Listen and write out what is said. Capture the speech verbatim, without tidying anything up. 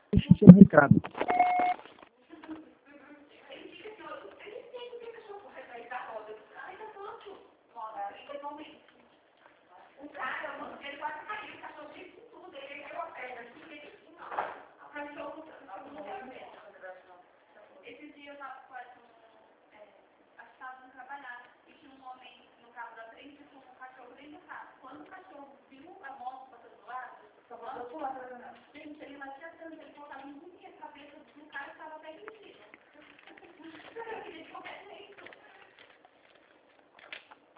Deixa o seu recado. O cara, ele quase caiu, o cachorro disse tudo, ele deu a pedra, ele o cachorro esses dias eu estava com é, acho que estava indo trabalhar e tinha um homem no carro da frente com um cachorro dentro do carro. Quando o cachorro viu a moto passando do lado, só passou por lá, gente, ele latia tanto, ele colocava muito que a cabeça do cara estava até em cima. Eu queria de qualquer jeito.